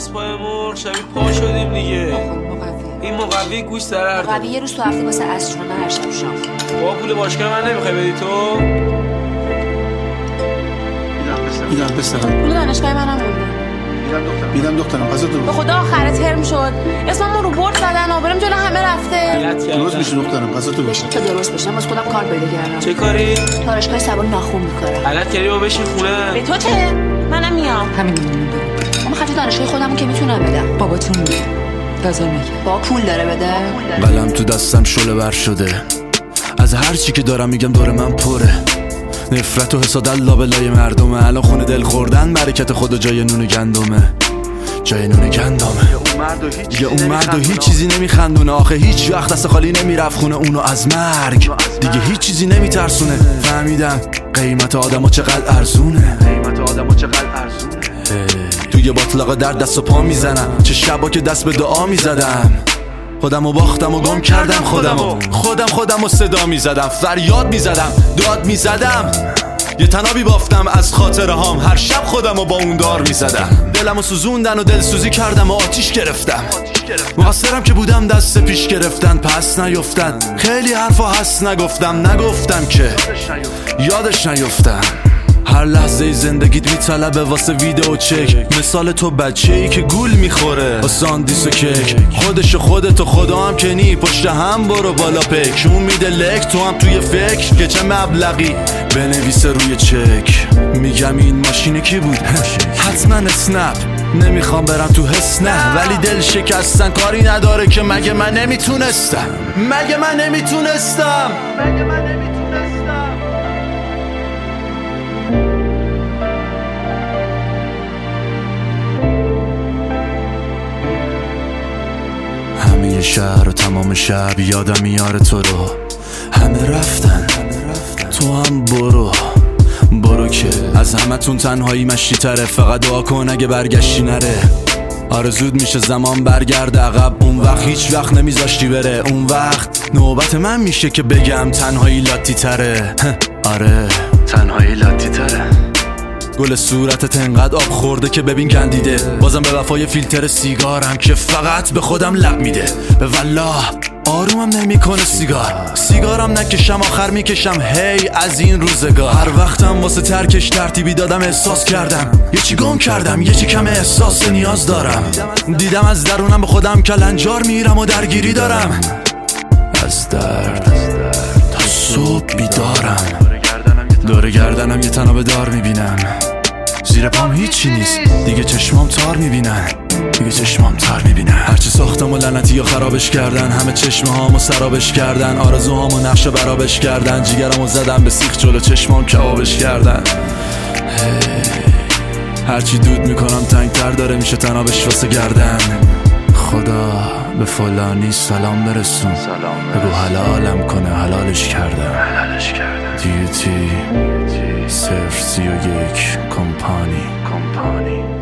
از پای مرغ شبیه پا شدیم دیگه. این مقوی گوش ضرر مقوی یه روز تو هفته واسه عصرونه هر شب شام. با پول باشگاه من نمیخوای بدی تو؟ میدم پسرم. پول دانشگاه منم مونده. میدم دخترم غذا تو. به خدا آخر ترم شد. اسممون رو برد زدن، آبرم جلو همه رفته. درست میشه دخترم غذا تو بشه. تا درست بشم واسه خودم کار پیدا کردم. چه کاری؟ دانشگاه سوار ناخون می‌کنم. غلط کردی با بشین خونه. به تو چه؟ منم میام. همین میمونه. اما خرج دانشگاه خودمو که میتونم بدم. باباتون میگه. لازم میگه. با پول داره بده. قلم تو دستم شعله ور شده. از هر چی که دارم میگم دور من پره. نفرت و حسادت لابلای مردمه. الان خونه دل خوردن برکت خدا جای نون گندمه. جای نون گندمه. دیگه اون مرد و هیچ چیزی نمیخندونه. آخه هیچ وقت دست خالی نمیرفت خونه اونو از مرگ. دیگه هیچ چیزی نمیترسونه. فهمیدم قیمت آدمو چقدر ارزونه. توی باطلاقا در دست و پا میزنم. چه شبا که دست به دعا میزدم. خودمو باختم و گم کردم خودمو صدا میزدم. فریاد میزدم، داد میزدم. یه تنابی بافتم از خاطره هام. هر شب خودمو با اون دار میزدم. دلمو سوزوندن و دلسوزی کردم و آتیش گرفتم. مقصرم که بودم دست پیش گرفتن پس نیفتن. خیلی حرفا هست نگفتم که یادش نیفتم. هر لحظه زندگیت میطلبه واسه ویدیو چک. مثال تو بچه‌ای که گول میخوره با ساندیس و کیک. خودت و خدا هم که نی. پشت هم برو بالا پک. اون میده لک تو هم توی فکر که چه مبلغی بنویسه روی چک. میگم این ماشین کی بود؟ حتما اسنپ. نمیخوام برم تو حس نه. ولی دل شکستن کاری نداره که مگه من نمیتونستم. همه شهر و تمام شب یادم میاره تو رو. همه رفتن تو هم برو که از همتون تنهایی مشتی تره. فقط دعا کن اگه برگشتی نره. آره زود میشه زمان برگرد عقب. اون وقت هیچ وقت نمیذاشتی بره. اون وقت نوبت من میشه که بگم تنهایی لاتی تره. آره تنهایی لاتی تره. گل صورتت انقدر آب خورده که ببین گندیده. بازم به وفای فیلتر سیگارم که فقط به خودم لب میده. به والله آرومم نمیکنه سیگارم نکشم آخر میکشم هی از این روزگار. هر وقتم واسه ترکش ترتیبی دادم. احساس کردم یه چی گم کردم. یه چی کم احساس نیاز دارم. دیدم از درونم به خودم کلنجار میرم و درگیری دارم. از درد تا صبح بیدارم. دور گردنم یه تنابه دار میبینم. زیر پام هیچی نیست دیگه. چشمام تار میبینن. هرچی ساختم و لعنتی یا خرابش کردن. همه چشمه هامو سرابش کردن. آرزوهامو نقشه برابش کردن. جیگرمو زدم به سیخ جلو چشمام کبابش کردن. هرچی دود میکنم تنگتر داره میشه تنابش واسه گردن. خدا به فلانی سلام برسون. بگو حلالم کنه حلالش کردم. دیوتی 031 کمپانی